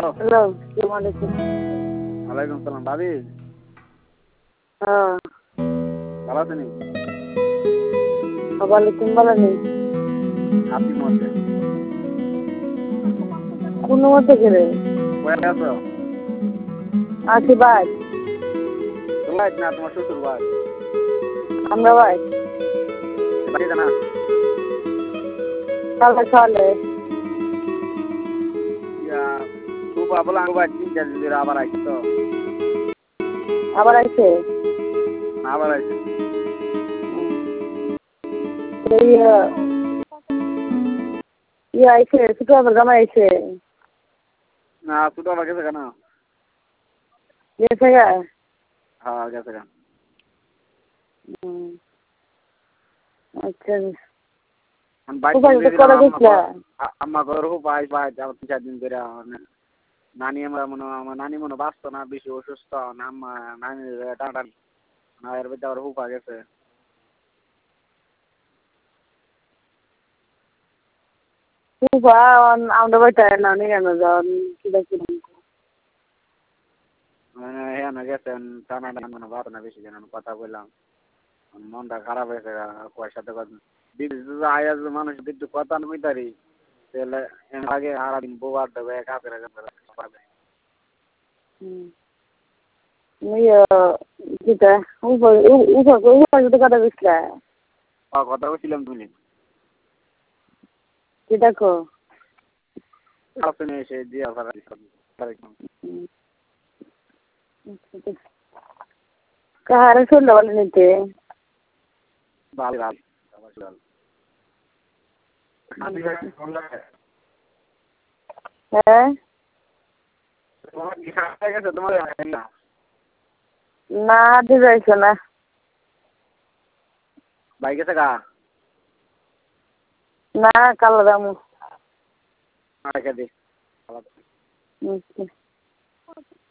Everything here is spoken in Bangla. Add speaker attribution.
Speaker 1: হ্যালো, আসসালামু আলাইকুম।
Speaker 2: ওয়ালাইকুম সালাম ভাবি।
Speaker 1: হ্যাঁ,
Speaker 2: ভালো আছেন?
Speaker 1: ওয়ালাইকুম ভালো নেই।
Speaker 2: আপনি মতে
Speaker 1: কোন মতে গেলে
Speaker 2: কয়ে আছো?
Speaker 1: আছি ভাই,
Speaker 2: তোমার না তোমার শ্বশুর ভাই
Speaker 1: আমরা ভাই
Speaker 2: বাড়ি জানা
Speaker 1: কালকে সকালে
Speaker 2: ইয়া খুব বলা আঙ্গ ভাই 3-4 দিন ধরে আবার আইছি তো
Speaker 1: আবার আইছে।
Speaker 2: আবার আইছি।
Speaker 1: এই আইছে, ছোট আবার জামাই আইছে।
Speaker 2: না ছোট আবার গেছে কেন?
Speaker 1: গেছে গা?
Speaker 2: হ্যাঁ গেছে কেন?
Speaker 1: আচ্ছা,
Speaker 2: বাইক
Speaker 1: কবে গেছিলা?
Speaker 2: আম্মা ঘর খুব ভাই ভাই 3-4 দিন ধরে নানি আমার নানি মনে বাঁচতো না, বেশি অসুস্থ না, আম্মা নানি টাটানি না এর ভিতরে আবার হুপা গেছে।
Speaker 1: আমরা বাড়িতে না নিয়ে কেন যাওয়ার কি দেখি
Speaker 2: মানে হ্যাঁ না গেছেন টানা টানা বাদ না বেশি জন কথা বললাম মনটা খারাপ হয়েছে কুয়ার সাথে কথা আয়াজ মানুষ একটু কথা নই তারি তাহলে আগে সারাদিন বউ আর দেবে কাপের
Speaker 1: কথা বুঝলা
Speaker 2: কথা বলছিলাম তুমি
Speaker 1: কি দেখো
Speaker 2: এসে দিয়ে
Speaker 1: কাহারে শুনলে বলে নিতে
Speaker 2: ভালো
Speaker 1: হ্যাঁ
Speaker 2: তোমার
Speaker 1: না হাতে যাইছো না
Speaker 2: বাইক আছে গা
Speaker 1: না কালো দামু
Speaker 2: রেখে দি
Speaker 1: আচ্ছা